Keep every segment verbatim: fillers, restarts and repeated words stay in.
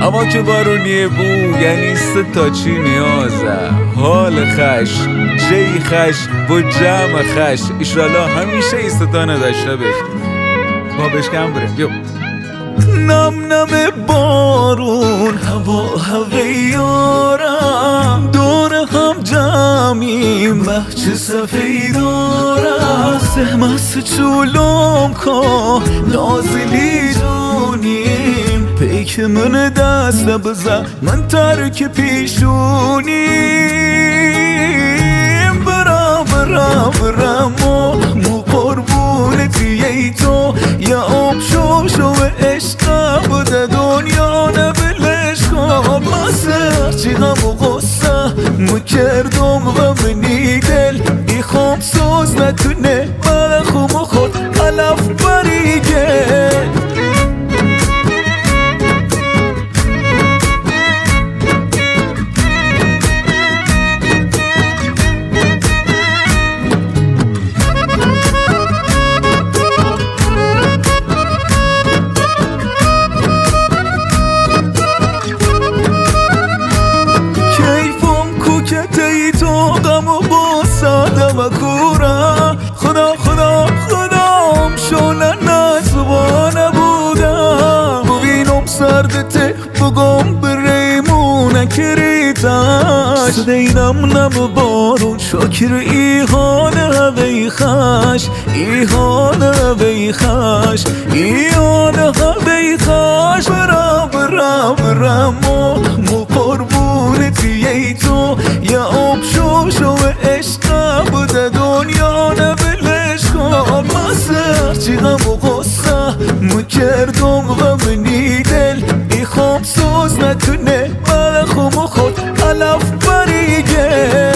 اما که بارونیه بو یعنی سه تا چی نیازه حال خش جی خش با جمع خش ایشالله همیشه ای ستانه داشته بش با بشکم بریم بیو نم نم بارون هوا هویارم دور هم جمعیم بحچ سفیدارم سهمس چولم که نازلی جونیم پیک من دست بزن من ترک پیشونیم برم برم برم و مو قربونت ای تو یا آب شو شو عشقم بوده دنیا نبلش کن مسر چی غم و غصه مو کردم غمنی دل ای خوم سوز نتونه مخوم خود علف بریگه خدا خدا خدام شونه نزبانه بودم ببینم سردته بگم بریمونه کریتش سدینم نم بارون شکر ایهانه وی خش ایهانه وی خش ایهانه وی خش برم برم برم و مو قربونتی ای تو یا آب شو شو عشقم بوده دنیا نبلش کن مسر چی غم و غصه مو کردم غمنی دل ای خوم سوز نتونه مخوم خود علف بریگه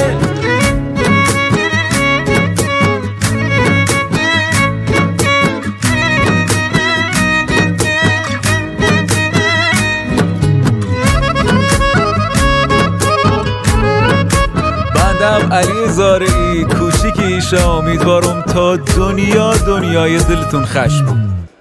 بندم علی زارعی کوچیک ایشا امیدوارم تا دنیا دنیای دلتون خش بود.